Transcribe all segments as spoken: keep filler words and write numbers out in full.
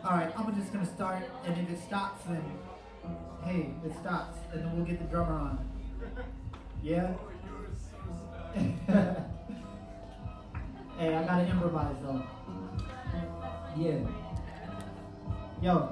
Alright, I'm just gonna start, and if it stops, then hey, it stops, and then we'll get the drummer on. Yeah? Hey, I gotta improvise though. Yeah. Yo.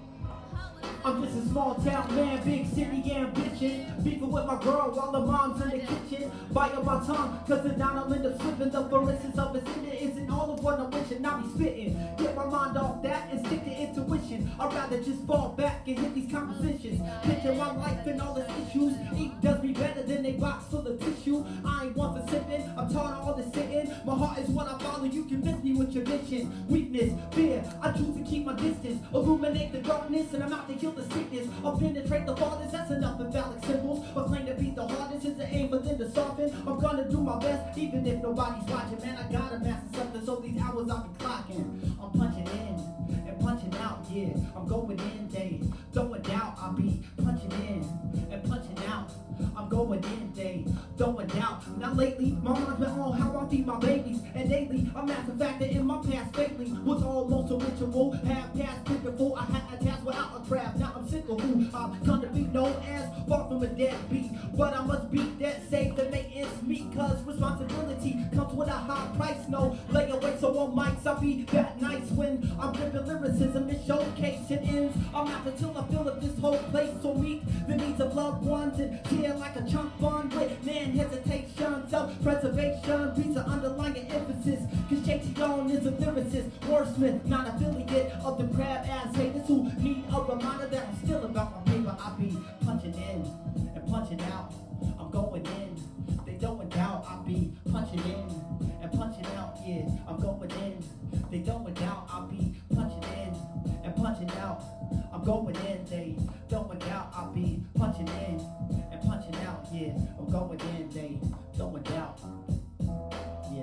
I'm just a small town man, big city ambition. Beefing with my girl while the mom's in the kitchen. Biting my tongue, cause the down I'll end up slipping. The forensics of it isn't all of what I'm wishing. I be spitting. Get my mind off that and stick to intuition. I'd rather just fall back and hit these compositions. Picture my life and all its issues. Ink does me better than a box full of tissue. I ain't one for sipping, I'm taught all the sitting. My heart is what I follow, you convince me with your mission. Weakness, fear, I choose to keep my distance. Illuminate the darkness and I'm out to heal the sickness. I'll penetrate the farthest, that's enough in phallic symbols. My claim to be the hardest is the aim for them to soften. I'm gonna do my best, even if nobody's watching. Man, I gotta master something, so these hours I've been clocking. I'm punching in and punching out, yeah. I'm going in, they throwing doubt. I'll be punching in and punching out. I'm going in, they throwing doubt. Now lately, my mind's been on how I feed my babies. And daily, I'm at the fact that in my past lately was almost a ritual. Half past pitiful, I had a task without a craft. Now I'm sick of who I've come to be known as, far from a deadbeat. But I must be that safe to make ends meet, cause responsibility comes with a high price. No layaway, so on mics I'll be that nice when I'm ripping lyricism and showcasing ends. I'm out until I feel that this whole place so meet the needs of loved ones and tear like a chunk fun with man hesitation, self-preservation beats an underlying emphasis. Cause J T on is a lyricist, wordsmith, not affiliate of the crab ass haters who need a reminder that I'm still about my paper. I be punching in and punching out. I'm going in, they don't doubt. I be punching in and punching out. Yeah, I'm going in, they don't doubt. I be punching in and punching out. I'm going in, they don't doubt. I be punching in and punching out. Yeah, I'm going in, they don't doubt. Yeah.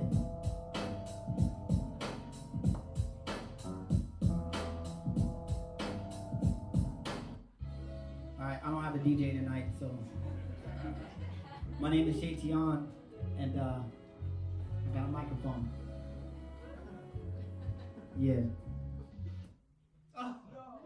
Alright, I don't have a D J tonight, so my name is Shay Tion, and uh, I got a microphone. Yeah. Oh.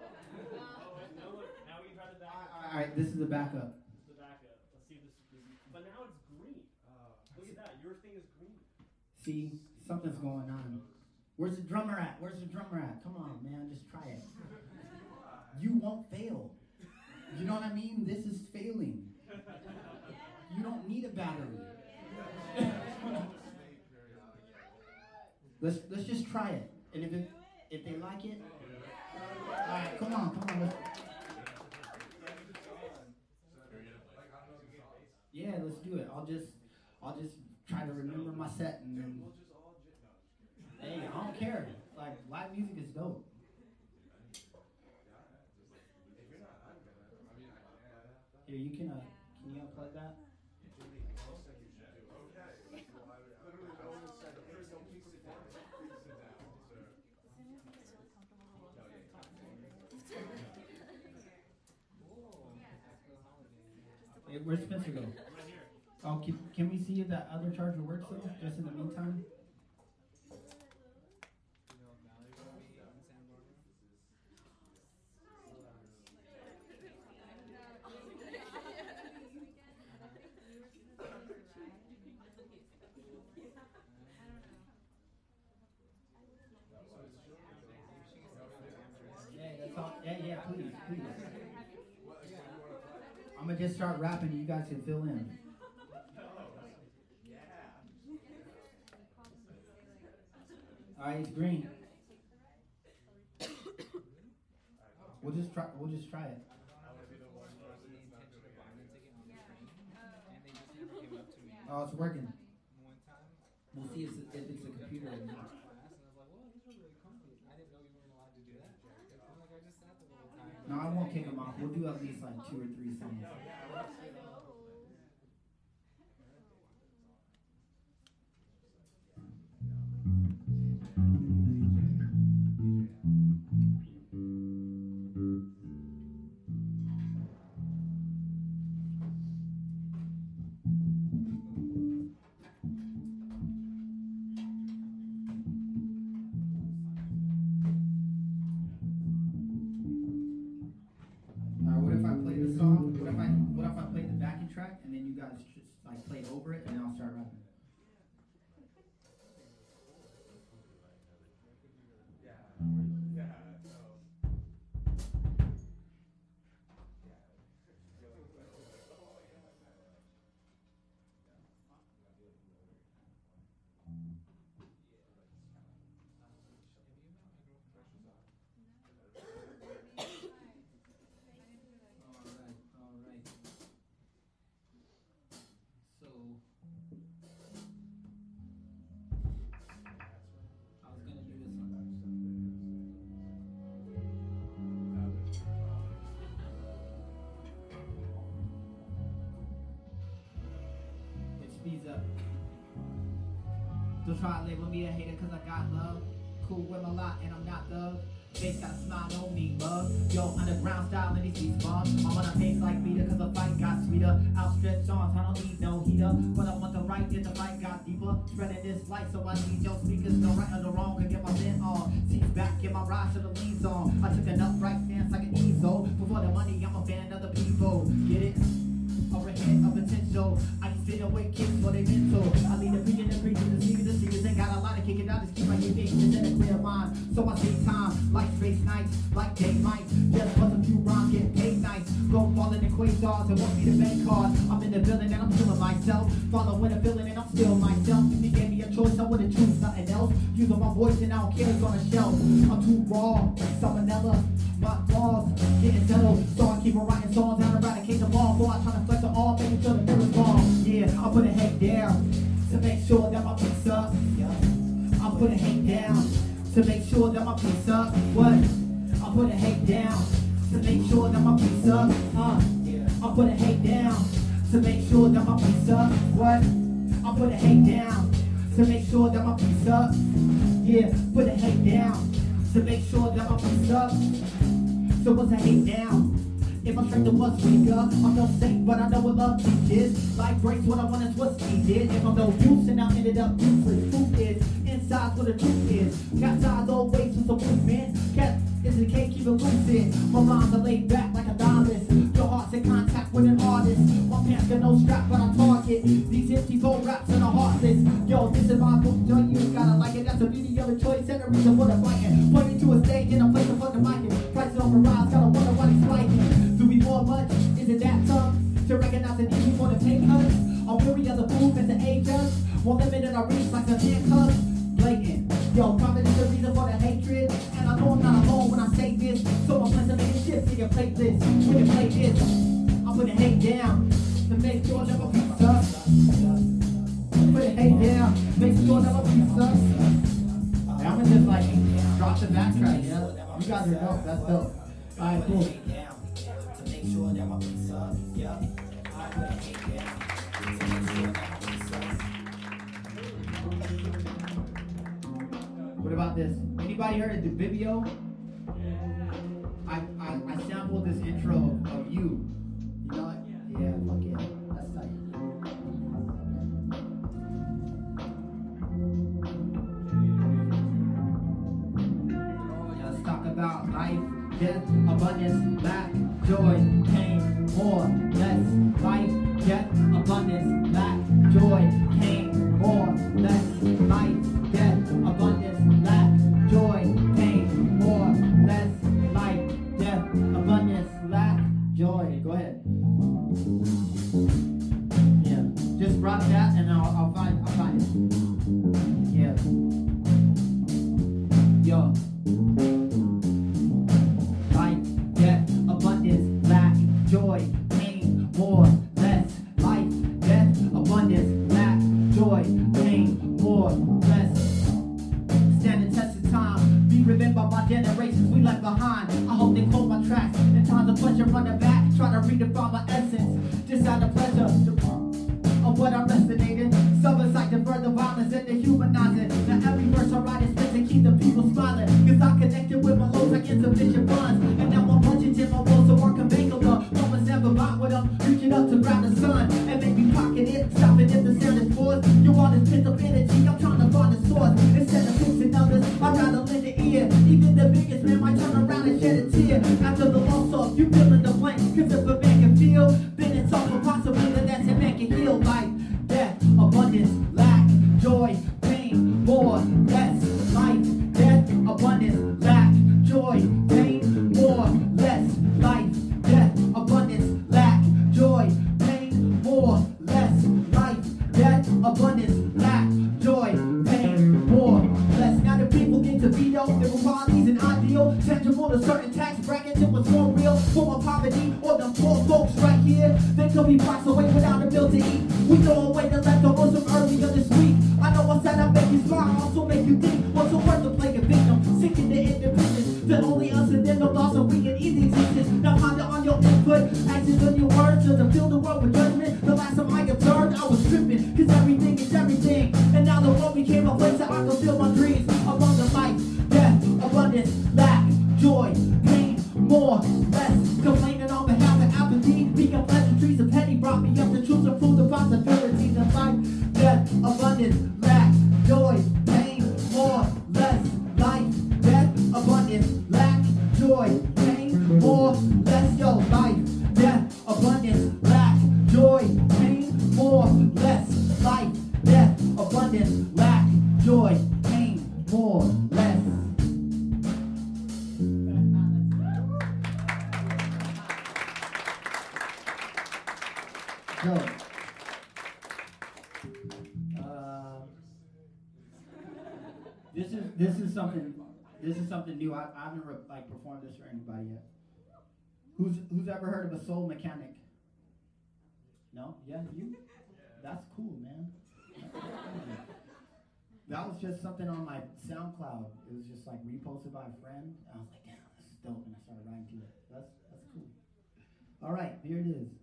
Now we try the backup. Alright, this is the backup. This is the backup. Let's see if this is busy. But now it's green. Look at that. Your thing is green. See, something's going on. Where's the drummer at? Where's the drummer at? Come on, man, just try it. You won't fail. You know what I mean? This is failing. You don't need a battery. let's let's just try it. And if it, if they like it, all right, come on, come on. Let's, yeah, let's do it. I'll just I'll just try to remember my set and then. Hey, I don't care. Like, live music is dope. Here, you can uh, can you unplug that? Hey, where's Spencer go? Oh, can, can we see if that other charger works though? Just in the meantime. Yeah, yeah, please, please. I'm gonna just start rapping and you guys can fill in. Alright, it's green. We'll just try we'll just try it. Oh, it's working. We'll see if it's, if it's a computer or not. No, I won't kick them off. We'll do at least like two or three songs. track, and then you guys just like play over it, and then I'll start rapping. Up. Don't try to label me a hater cause I got love. Cool with my lot and I'm not thug. Face got a smile, no need love. Yo, underground style and these beats bomb. I'm on a pace like Vita cause the fight got sweeter. Outstretched arms, I don't need no heater. But I want the right, then the fight got deeper. Spreading this light so I need your speakers. No right or no wrong, can get my vent on. Seats back, get my ride to the leads on. I took an upright stance like an easel. Before the money, I'm a fan of the people. Get it? Overhead of potential. I can sit away kids for they mental. I lead the preaching and preaching the seekers and seekers. Ain't got a lot to kick it out, just keep my head big in a clear mind. So I take time, like space nights, like day mites. Just bust a few rhymes, get paid nice. Go falling in quasars and won't be the bank card. I'm in the building and I'm feeling myself. Following the feeling and I'm still myself. If you gave me a choice, I would've choose nothing else. Using my voice and I don't care, it's on a shelf. I'm too raw, like salmonella. My balls getting settled, so I keep on writing songs and eradicate the ball. Before I try to flex the arm, making sure the mirror's wrong. Yeah, I put a head down to make sure that my piece up. I put a head down to make sure that my piece up. What? I put a head down to make sure that my piece up. Uh, I put a head down to make sure that my piece up. What? I put a head down to make sure that my piece up. Yeah, put a head down to make sure that my piece up. So what's a hate now? If my strength was weaker, I'm no saint, but I know what love teaches. Life breaks what I want is what's needed. If I'm no use and I ended up useless, truth is, inside's where the truth is. Got sides always with some movement. Cat is the cake, keep it lucid. My rhymes are laid back like a diamond. Your heart's in contact with an artist. My pants got no strap, but I target. These empty gold raps and the heartless. Yo, this is my book, joint, you gotta like it. That's the beauty of the choice and the reason for the fighting. Pointing to a stage and a place to fucking mic it. Prices on the rise, gotta wonder why he's fighting. Do we more much? Is it that tough to recognize the need for the pay cuts? I'm weary of the fool and the age us. Won't limit in our reach like the handcuffs. Blatant. Yo, profit is the reason for the hatred. And I know I'm not alone when I say this. So I'm blessed to make a shift to your playlist. When you play this, I put the hate down to make sure that my piece up. Put the hate down, make sure that my piece up. And I'm gonna just like drop the backtrack, yeah? You guys are dope, that's dope. Alright, cool. To make sure that my piece up, yeah. I put the hate down to make sure that my piece up. What about this? Anybody heard of Dubibio? I, I I sampled this intro of, of you. You know it? Yeah, fuck yeah. That's tight. Let's talk about life, death, abundance, lack, joy, pain, more, less. Life, death, abundance, lack, joy, pain, more, less. Life, death, abundance, lack, joy, pain, more, less. Life, death, abundance, lack, joy. Go ahead. Yeah, just drop that and I'll, I'll find, I'll find it. Yeah. Yo. Life, death, abundance, lack, joy, pain, more, less. Life, death, abundance, lack, joy, pain, more, less. Stand the test of time, be remembered by generations we left behind. I hope they quote my tracks. In times of pleasure, run the back, try to redefine my essence. Just out of pleasure of what I resonated. Some is like the further violence. make it heal. Life, death, abundance, lack, joy, pain, more, less. Life, death, abundance, lack, joy, pain, more, less. Life, death, abundance, lack, joy, pain, more, less. Life, death, abundance, lack, joy, pain, more, less. Now the people get to veto inequalities and ideal, tangible to certain tax brackets. It was more real for my poverty or the poor folks right here. They could be boxed away without a bill to eat. We throw away the leftovers from earlier this week. I know I said I make you smile, also make you think. What's it worth to play a victim? Seeking the independence that only us and them know lost so we can easy existence. Now ponder on your input, actions on your words, to fill the world with judgment. The last time I observed, I was tripping, cause everything is everything. And now the world became a place that I can feel my dreams. Among the life, death, abundance, lack, joy, pain, more, less. Complaining on behalf of apathy, being pleasantries of petty brought me up the truth to prove the possibilities of life, death, abundance, lack, joy, pain, more, less. Life, death, abundance, lack, joy, pain, more, less. Yo, life, death, abundance, lack, joy, pain, more, less. Life, death, abundance, lack, joy, pain, more, less. Yo. Uh, this is this is something this is something new. I, I've never like performed this for anybody yet. Who's who's ever heard of a soul mechanic? No? Yeah, you? That's cool, man. That's cool. That was just something on my SoundCloud. It was just like reposted by a friend. I was like, damn, this is dope, and I started writing to it. That's that's cool. All right, here it is.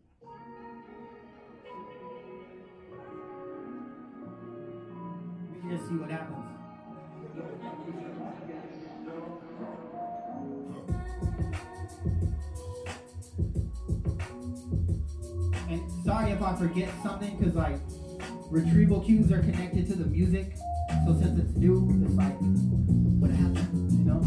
We can just see what happens. And sorry if I forget something, because like retrieval cues are connected to the music. So since it's new, it's like, what happened, you know?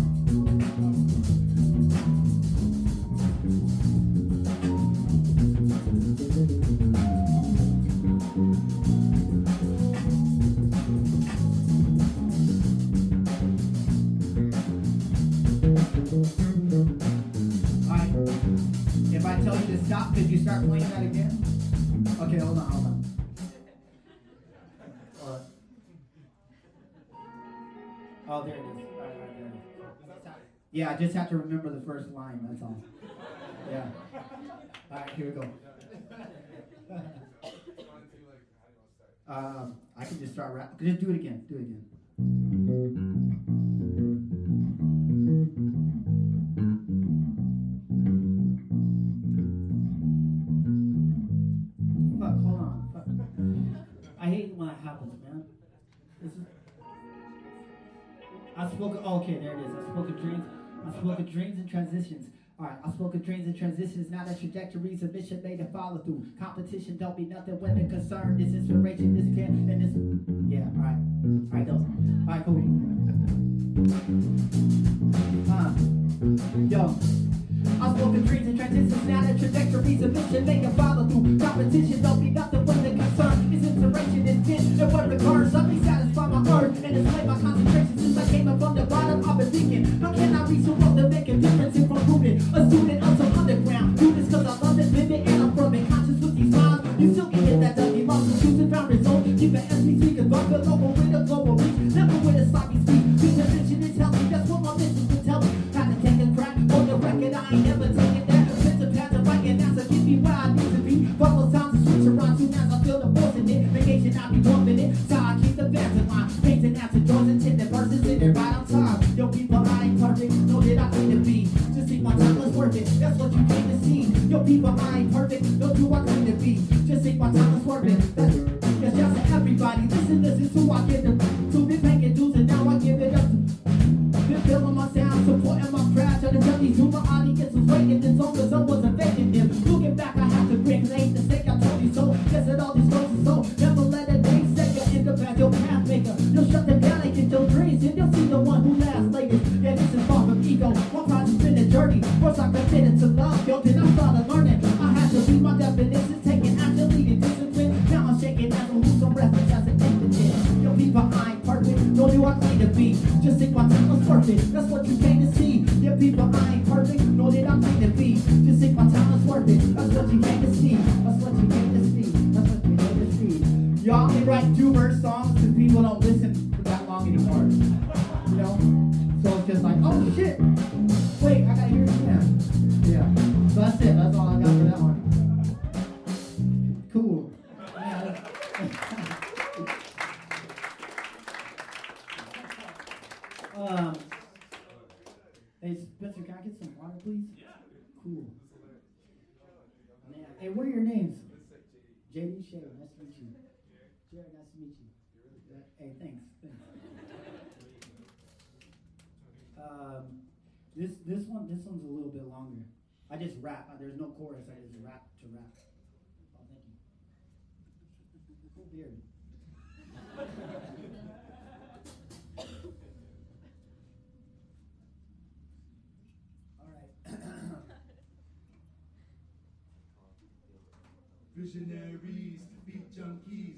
Alright, if I tell you to stop, could you start playing that again? Okay, hold on, hold on. Uh, oh, there it is. All right, all right, there it is. Yeah, I just have to remember the first line, that's all. Yeah. Alright, here we go. um, I can just start rap. Just do it again. Do it again. Fuck, hold on. Fuck. I hate when that happens, man. This is. I spoke. Oh, okay, there it is. I spoke of dreams. I spoke of dreams and transitions. All right, I spoke of dreams and transitions. Now that trajectories of mission made to follow through. Competition don't be nothing when the concern is inspiration. This can and this. Yeah. All right. All right, go. All right, cool. Uh, yo. I spoke of dreams and transitions. Now that trajectories of mission made to follow through. Competition don't be nothing when the concern is inspiration. Intent and what recurs. Let me satisfy my urge and display my concentration. Since I came up from the bottom, I've been thinking, how can I reach the world to make a difference if I'm rooted? A student of some underground. Do this cause I love this living and I'm from it. Conscious with these rhymes. You still can get that W. Lost the truth and found his own. Keep an S P speaking, but the global with a global reach. Never with a sloppy speech. This invention is healthy. That's what my mission can tell me. Had to take a crack on the record. I ain't never taking that. Since the path of writing, now so get me where I need to be. Couple times to switch around. Soon as I feel the force in it. Vacation, I be bumping it. So I keep the fans in line. Painting after doors and tending verses in it right on time. Yo, people, I ain't perfect. Know that I claim to be. Just think my time was worth it. That's what you came to see. Yo, people, I ain't perfect. No, do I claim to be. Just think my time was worth it. That's, that's just to everybody. Listen, listen to I give them. To been paying dues and now I give it up. Been feeling my sound, supporting my craft. Trying to tell these who my audience was waiting this on cause I wasn't faking them. Looking back, I have to bring late the sake I told you so. Guess that all these stories are so. Never let a day say you end up as your path maker. You'll shut them down and get your dreams and you'll see the one who lasts latest. Yeah, this is far from ego. One project's been a journey. First I committed to love, yo, then I started learning. I had to read my definitions, taking action, leading discipline. came to be. Just think my time was worth it, that's what you came to see. Yeah, people, I ain't perfect, know that I'm came to be. Just think my time was worth it, that's what you came to see. That's what you came to see, that's what you came to see. Y'all can write two verse songs because people don't listen for that long anymore. You know? So it's just like, oh shit! Wait, I gotta hear it again. Yeah. So that's it, that's all I got for that one. Cool. Yeah. um, hey, Spencer, can I get some water, please? Yeah. Cool. Man. Hey, what are your names? J D, Shay, nice to meet you. Jared, nice to meet you. Hey, thanks. Thanks. Um, this this one this one's a little bit longer. I just rap. There's no chorus. I just rap to rap. Oh, thank you. Cool beard. All right. Visionaries, beat junkies.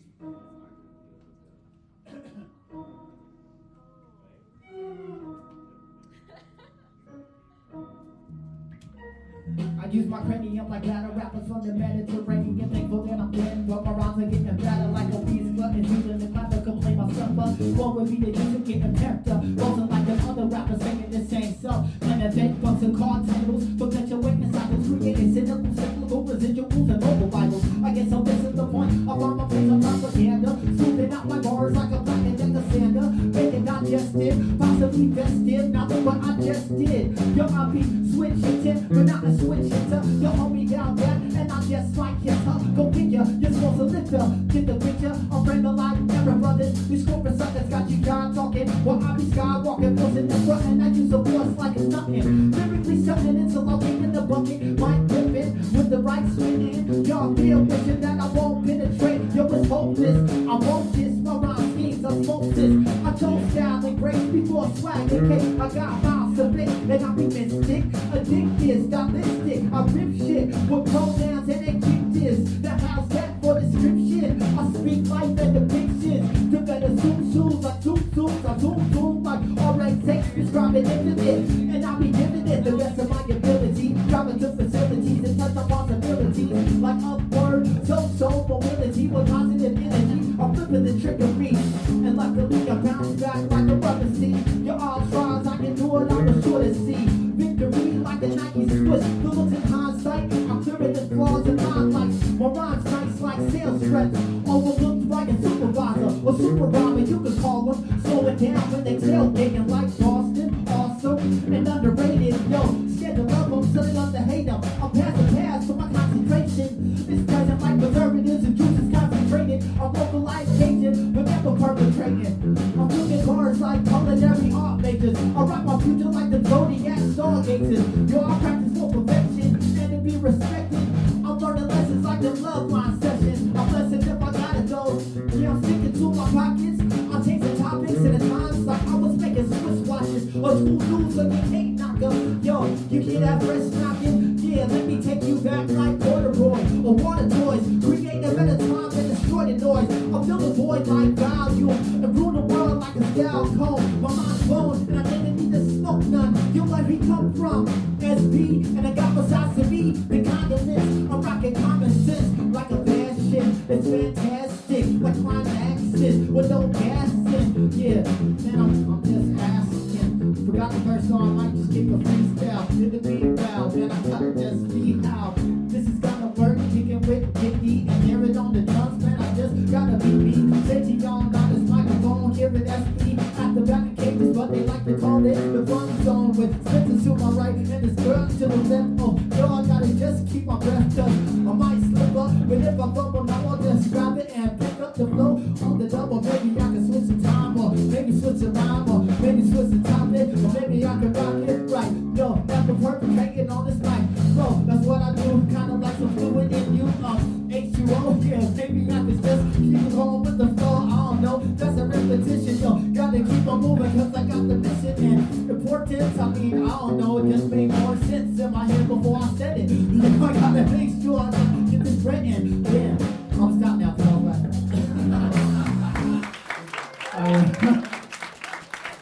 I use my cranium like battle rappers from the Mediterranean. Thankful that I'm dead, but my rhymes are getting better like a beast glutton. Using the clap to complain myself up. What would be the use of getting pepped up? Wasn't like the other rappers singing the same stuff. And the bed bugs and card tables, perpetuating cycles, creating cynical, cyclical residuals and mobile Bibles. I guess I'm missing the point. I found my place on propaganda, smoothing out my bars like a black and decker sander. Making digested, possibly festive, nothing but I just did. Yo, I'll be switching it, but not a switch hitter. Yo, hold me down there, and I just might hit her. Go get ya, you're supposed to lift her. Get the picture, I'm friend of life, never brothers. We scorpion suckers got you God talking. While I be skywalking, forcing the front, and I use a voice like it's nothing. Lyrically something until I leave in the bucket. Might dip it with the right swing in. Y'all feel wishing that I won't penetrate. Yo, it's hopeless. I won't diss my rhyme schemes, I smoke this. I told style and grace before swag. Okay, I got miles to bit, and I be mystic. Addicted, stylistic. I rip shit with pronouns and they keep this. The house that for description. I speak life and depictions. To better zoom zooms, I zoom zooms, I zoom zoom like R X X prescribing infinite. And I be giving it the best of my ability. Driving to facilities and touch on possibilities. Like upward, so-so mobility with positive energy. I'm flipping the trickery. And luckily I bounce back like a rubber seat. Your all tries, I can do it, I'm sure to see. Victory like a Nike switch. The looks in hindsight, I'm clearing the flaws and highlights. My rhymes nice like sales reps. Overlooked by a supervisor or super robber, you can call them. Slow it down when they tailgating like Boston. Awesome and underrated. Yo, scared to love them, so they love to hate them. I'm past the pass, so my concentration is present like preservatives and juices concentrated. I'm localized Cajun, but never perpetrating. I'm looking cards like culinary art majors. I rock my future like the Zodiac stargazers. Yo, I practice for perfection and to be respected. I'm learning lessons like the love line session. I'm blessed if I got it though. Yeah, I'm sticking to my pockets. I'm changing topics and at times like I was making Swiss watches. Or school dudes so you can't knock up. Yo, you hear that fresh knocking? Yeah, let me take you back like corduroy or water toys. Create a better time and destroy the noise. I'll fill the void like value and rule the world like a style cone. My mind's blown and I didn't need to smoke none. You where we come from, S P, and I got besides to me the kindness. I'm rocking common sense like a fashion. It's fantastic, like climaxes with no gas in. Yeah, man, I'm, I'm just asking. Forgot the first song, I might just keep a freestyle. Did the beat bow, then I gotta just see how this is gonna work. Kicking with Dickie and hear it on the drums, man. I just gotta be me. Say to y'all, got this microphone, hear it S P at the back of cages, but they like to call it the fun zone with Spencer to my right and this girl to the left. Oh, yo, I gotta just keep my breath up. I might slip up, but if I fumble now, I'll just grab it and pick up the flow on the double. Maybe I can switch the time, or maybe switch the rhyme, or maybe switch the topic, or maybe I can rock it right. Yo, that's the perpetrating on this mic. Bro, that's what I do, kinda like some fluid in you. Um, H two O, yeah, maybe I can just keep going with the flow. I don't know, that's a repetition. Yo, gotta keep on moving, cause I got the mission and importance. I mean, I don't know, it just made more sense in my head before I said it. I gotta make sure I get this written. Yeah, I'm stopped now, so I'm back. uh,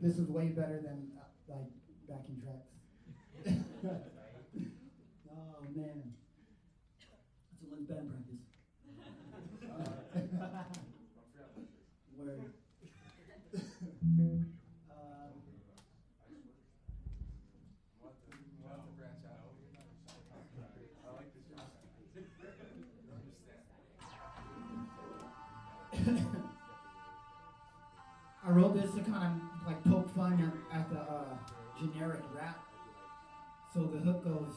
This is way better than uh, like backing tracks. Oh man, that's a one's band practice. Word. um, I wrote this to kind of like poke fun at, at the uh, generic rap. So the hook goes,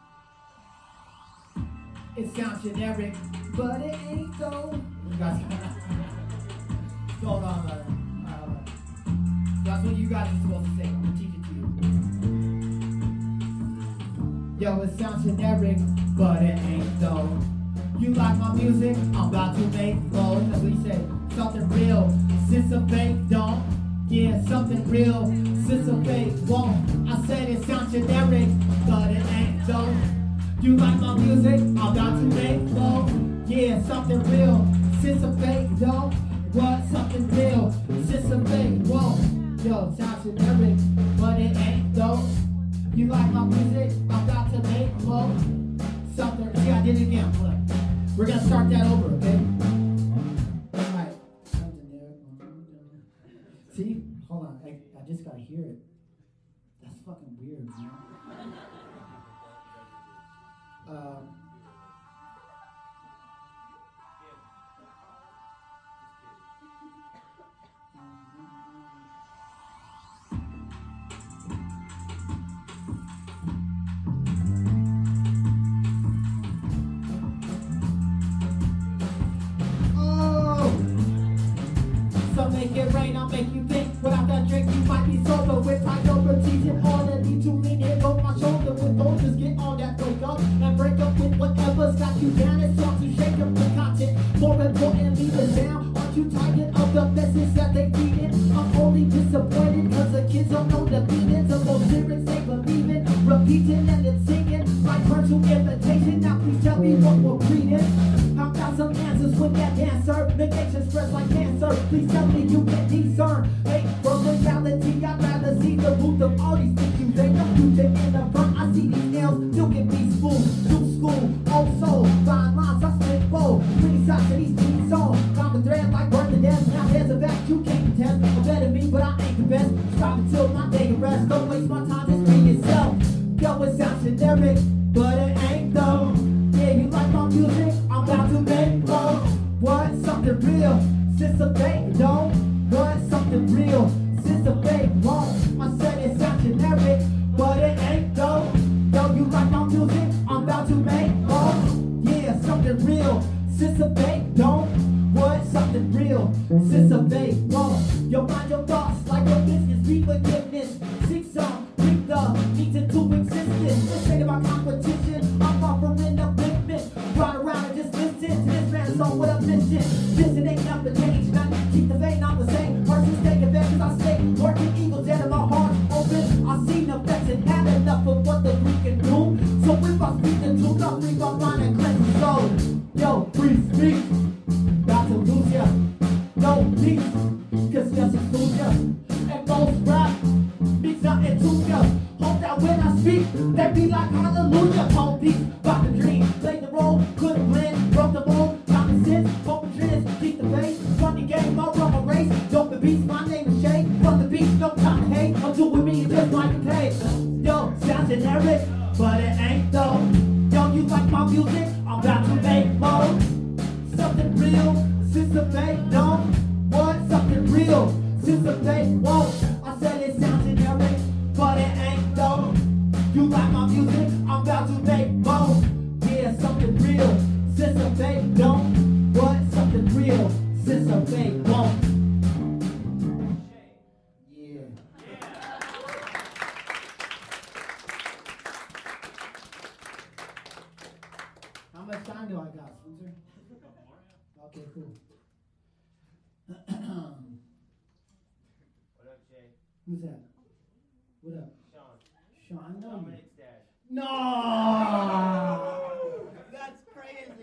it sounds generic, but it ain't though. You guys, hold on, uh, uh, that's what you guys are supposed to say. I'm gonna teach it to you. Yo, it sounds generic, but it ain't though. You like my music? I'm about to make flow. That's what he said. Something real, since a fake don't. Yeah, something real, since a fake won't. I said it sounds generic, but it ain't though. You like my music? I'm about to make flow. Yeah, something real, since a fake don't. What? Something real, since a fake won't. Yo, sounds generic, but it ain't though. You like my music? I'm about to make flow. Something. See, I did it again. Look. We're gonna start that over, okay? Alright. See? Hold on. I, I just gotta hear it. That's fucking weird, man. Um. Make it rain, I'll make you think. Without that drink, you might be sober. With priorities in order, need to lean in on my shoulder. With soldiers, get on that break up and break up with whatever's got you down. It's time to shake up the content. More importantly, the down. Aren't you tired of the message that they feed in? I'm only disappointed cause the kids don't know the meaning of those lyrics they believe in. Repeating and then singing like virtual invitation. Now please tell me what we're reading. I've got some answers with that dancer. Make nature stress like cancer. Please tell me you can discern. Hey, from reality, I'd rather see the root of all these things you say. No future in the front. I see these nails, still get me school. New school, old soul. Fine lines, I split fold. Pretty sides of these beats on. Found the thread like birth and death. Now there's a fact you can't contest. I'm better me, but I ain't the best. Strive until my day of rest. Don't waste my time, just be yourself. Yo, it sounds generic, but it ain't though. Yeah, you like my music? I'm about to make flow. What? Something real, since a fake don't. What? Something real, since a fake won't. I said it sounds generic, but it ain't though. Yo, you like my music? I'm about to make flow. Yeah, something real, since a fake don't. What? Something real, since a fake won't. Yo, mind your thoughts like a business, be forgiveness. Seek some, bring the needs into existence. Instead of my competition, I'm offering upliftment. Ride around and just listen to this man's on what I'm missing. This it ain't nothing change, nothing. Keep the vein, I'm the same. Person stay event cause I stay working eagles dead in my heart open. I seen effects and had enough of what the freak can do. So if I speak the truth, I'll free my mind and cleanse the soul. Yo, free speech, about to lose ya. No peace, cause just a lose ya. And most rap means nothing to ya. Hope that when I speak, they be like hallelujah. Whole peace, about the dream, play the role, couldn't blend, broke the mold, common sense, open trends, keep the faith, run the game, I'll run my race. Don't the beats, my name is Shay, run the beats, no time to hate. I'm doing me just like a pay. Yo, sounds generic, but it ain't though. Yo, you like my music? I'm about to make more. Something real, since the fake don't. What? Something real, since the fake won't. I said it sounds generic, but it ain't though. You like my music? I'm about to make more. Yeah, something real, since the fake don't. What? Something real, since the fake won't. Yeah. How much time do I got, Spencer? Okay, cool. What up, Jay? Who's that? What up? Sean. Sean, I know you. Dominic's dad. No! That's crazy.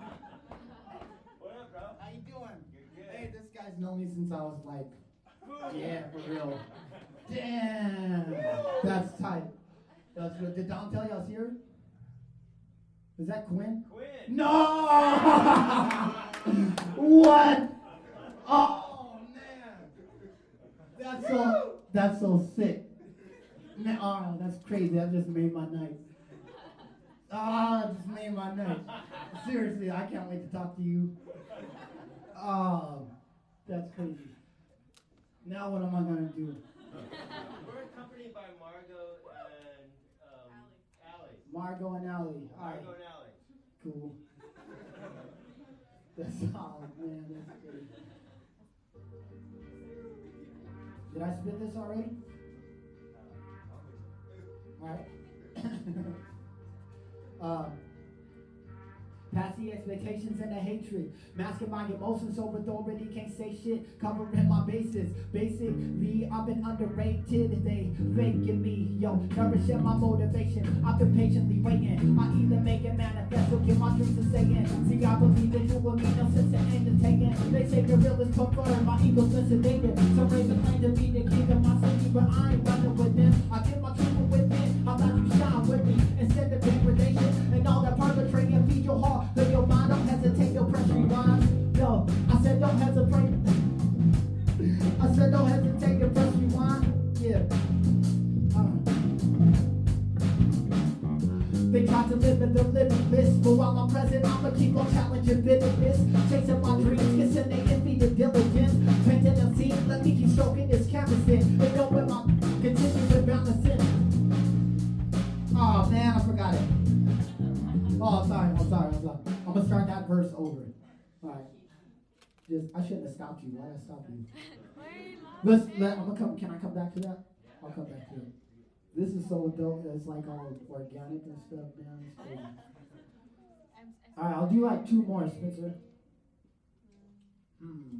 What up, bro? How you doing? You're good. Hey, this guy's known me since I was like Yeah, for real. Damn. That's tight. That's good. Did Don tell you I was here? Is that Quinn? Quinn. No! What? Oh, man. That's so, that's so sick. Man, oh, that's crazy. That just made my night. Oh, it just made my night. Seriously, I can't wait to talk to you. Oh, that's crazy. Now what am I going to do? We're accompanied by Margot and um, Allie. Margot and Allie. All right. Margot and Allie. Cool. That's, oh man, that's great. Did I spit this already? Alright. uh, past the expectations and the hatred. Masking my emotions over authority, can't say shit. Covering my bases. Basically, I've been underrated. They faking me, yo. Nourishing my motivation. I've been patiently waiting. I either make it manifest or get my dreams to stay in. See, I believe that you will mean no sense in entertaining. They say the real is preferred. My ego's been sedated. Some raven claim to be the king of my city, but I ain't running with them. I get my truth within. How about you shine with me instead of degradation and all that perpetrating? Feed your heart, let your mind. Don't hesitate, don't press rewind. Yo, I said don't hesitate. I said don't hesitate to press rewind. Yeah. Uh. They try to live in the living list, but while I'm present, I'ma keep on challenging bitterness. Chasing my dreams, kissing they envy the diligence. Painting a scene, let me keep stroking this canvas in. And know when my continuing balancing. Oh man, I forgot it. Oh, sorry, I'm sorry, I'm sorry. I'm gonna start that verse over. Alright. Just I shouldn't have stopped you. Why did I stop you? Let's let I'm gonna come can I come back to that? I'll come back to it. This is so dope. It's like all organic and stuff, man. It's crazy. Alright, I'll do like two more, Spencer. Hmm.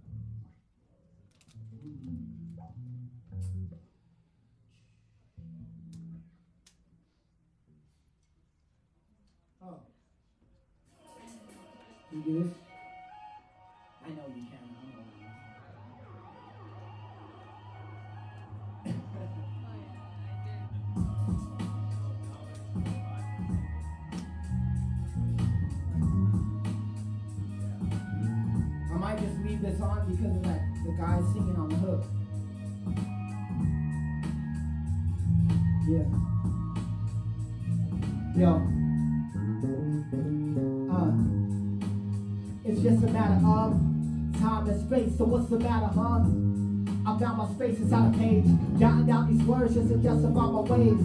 Oh. You do this? I know you can. I don't know why. I might just leave this on because of that the guy singing on the hook. Yeah. Yo. Uh, it's just a matter of time and space, so what's the matter, huh? I found my space inside a page, jotting down these words just to justify my ways.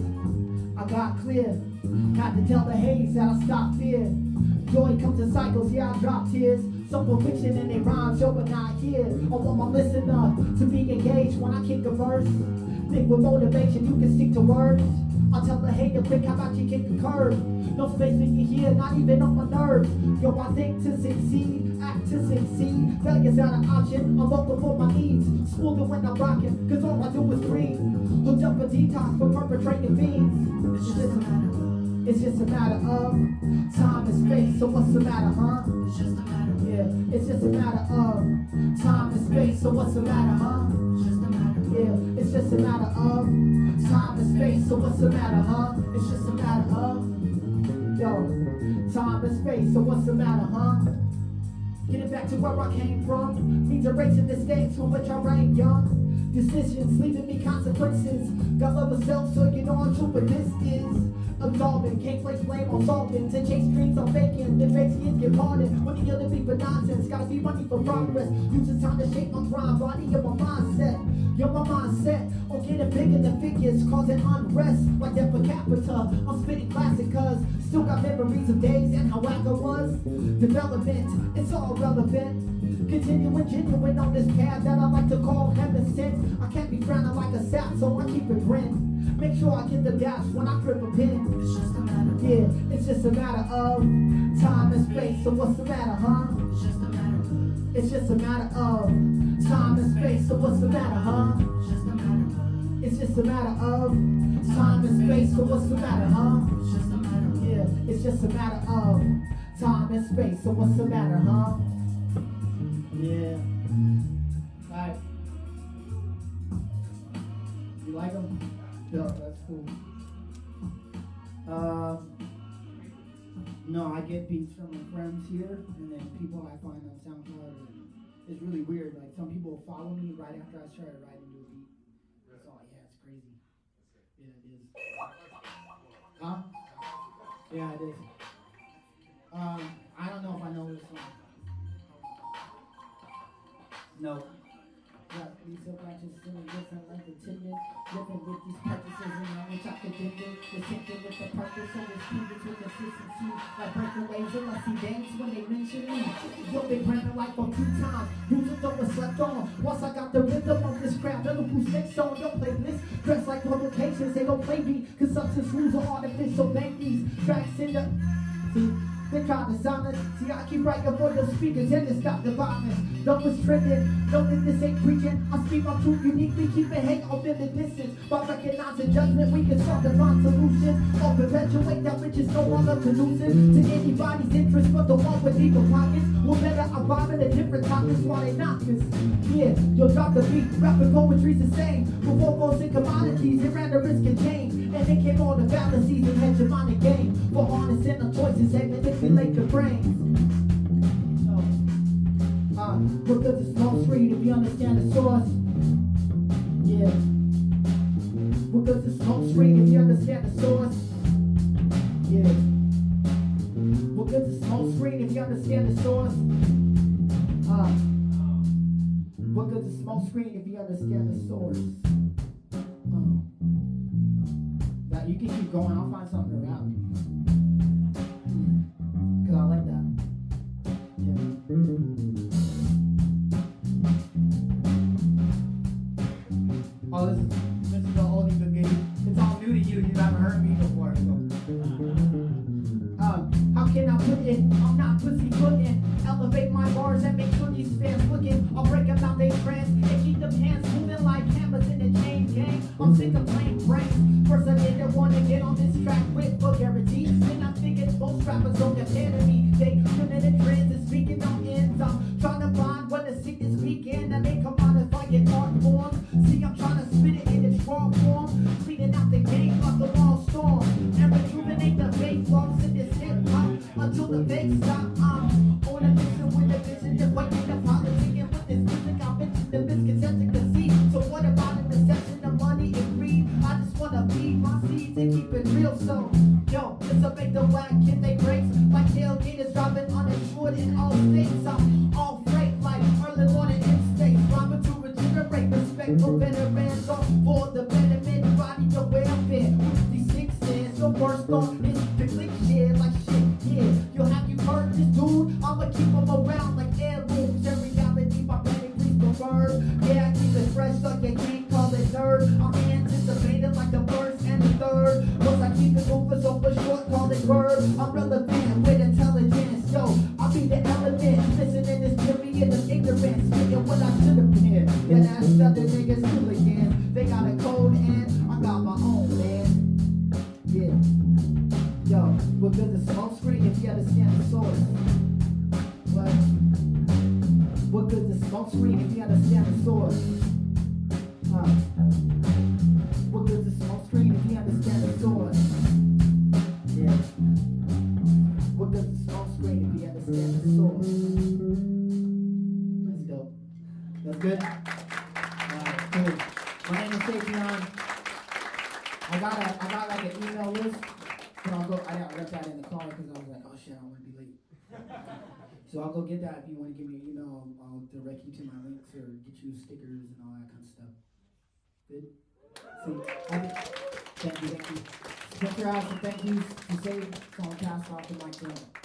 I got clear, had to tell the haze that I stopped fear. Joy comes in cycles, yeah, I drop tears. Some conviction in their rhymes, yo, but not here. I want my listener to be engaged when I kick a verse. Think with motivation, you can stick to words. I'll tell the hater quick, how about you kick a curve? No space for you here, not even on my nerves. Yo, I think to succeed, act to succeed. Failure's not an option, I'm vocal for my needs. Smoothing when I'm rocking, cause all I do is breathe. Hooked up a detox for perpetrating fiends. It's just a matter, it's just a matter of time and space, so what's the matter, huh? It's just a matter, yeah, it's just a matter of time and space, so what's the matter, huh? It's just a matter, yeah, it's just a matter of time and space, so what's the matter, huh? It's just a matter of, yo, time and space, so what's the matter, huh? Getting back to where I came from means erasing the mistakes from which I ran young. Decisions leaving me consequences. Got love of self, so you know I'm true, but this is absolving. Can't place blame on solving. To chase dreams I'm faking. It makes kids get pardoned. When you to be for nonsense, gotta be money for progress. Using time to shape my grind, body and my mindset. Yo, my mindset on getting bigger than figures, causing unrest like that per capita. I'm spitting classic, cause still got memories of days and how whack I was. Development, it's all relevant. Continuing genuine on this path that I like to call heaven sent. I can't be frowning like a sap, so I keep it grin. Make sure I get the dash when I grip a pen. It's just a matter, yeah, it's just a matter of time and space. So what's the matter, huh? It's just a matter. It's just a matter of time and space. So what's the matter, huh? It's just a matter. It's just a matter of time and space. So what's the matter, huh? It's just a matter. Yeah, it's just a matter of time and space. So what's the matter, huh? Yeah. Alright. You like them? Yeah, that's cool. Um, no, I get beats from my friends here, and then people I find on SoundCloud. It's really weird. Like some people follow me right after I started writing to a beat. So yeah, it's crazy. Yeah, it is. Huh? Yeah, it is. Um, I don't know if I know this song. No. Yeah, these self-righteous feeling different like the timid. Living with these purposes and I wish I could dim it. We're thinking with the purpose of this people with consistency. Like breaking waves and must see dance when they mention me. Yo, they branded like a few times. Using though was slept on. Once I got the rhythm of this crowd, Liverpool sticks on your playlist. Dressed like publications, they don't play me. Cause substance rules are artificial. Bank these tracks in the... See? They try to silence. See, I keep writing for your speakers and to stop the violence. No one's trending. Know that this ain't preaching. I speak my truth uniquely, keep it hang off in the distance. By recognizing judgment, we can start to find solutions. Or perpetuate that which is no longer conducive to anybody's interest, but the one with deeper pockets will better arrive at a different topics while they not this. Yeah, you'll drop the beat. Rapping poetry's the same. Before most in commodities, it ran the risk and change. And it came all the fallacies and hegemonic game. For harnessing the choices, they manipulate your brains. So, uh, we're good to smoke street if you understand the source. Yeah. We're good to smoke street if you understand the source. Yeah. We're good to smoke street if you understand the source. Uh, we're good to smoke screen if you understand the source. Uh, that you can keep going. I'll find something to rap. Cause I like that. Yeah. Oh, this is this is the oldie but goodie. It's all new to you. You haven't heard me before. So. Um, how can I put it? I'm not pussy footing. Elevate my bars and make sure these fans looking. I'll break them out they trance and keep them hands moving like hammers in a chain gang. I'm sick of playing brains. First I didn't want to get on this track with vulgarity. Then I'm thinking most rappers don't depend on me. They living in trends and speaking on ends. I'm trying to find what the sick is speaking and they come out as like an art form. See, I'm trying to spit it in its strong form. Cleaning out the game like a wall storm. And rejuvenate the fake flaws in this hip hop until the fake stop. I'm on a mission with a vision and waiting to politicking with this music. I mentioned the misconception conceit. So what about an deception of money and greed? I just wanna feed my seeds and keep it real. So, yo, this will make the whack hit they brakes like tailgaters driving uninsured in all states. I'm all freight like early morning instincts, rhyming to regenerate respect for veterans or for the betterment, body your welfare. These six stands, your worst thought is to click shit like shit. Yeah, you'll have you heard this dude? I'ma keep them around like heirlooms. In reality, my pedigree's preferred. Yeah, I keep it fresh so you can't call it nerd. I'm anticipating like the first and the third. Once I keep it moving so for short, call it word. I'm relevant with intelligence. Yo, I'll be the element missing in this period of ignorance. Thinking what I should have been. Yeah, that's other niggas hooligans. They got a code and I got my own, man. Yeah. Yo, we're good to smoke screen if you understand the source. What? We're good to smoke screen if you understand the source. Uh, we're good to smoke screen if you understand the source. Yeah. We're good to smoke screen if you understand the source. That's dope. That's good? Alright, cool. My name is Savion. I got a, I got like an email list. But I'll go, I got that in the car because I was like, oh shit, I want to be late. So I'll go get that. If you want to give me an email, I'll, I'll direct you to my links or get you stickers and all that kind of stuff. Good? See, I, thank you, thank you. Spencer has some thank yous to say, so I'll pass off the mic to him.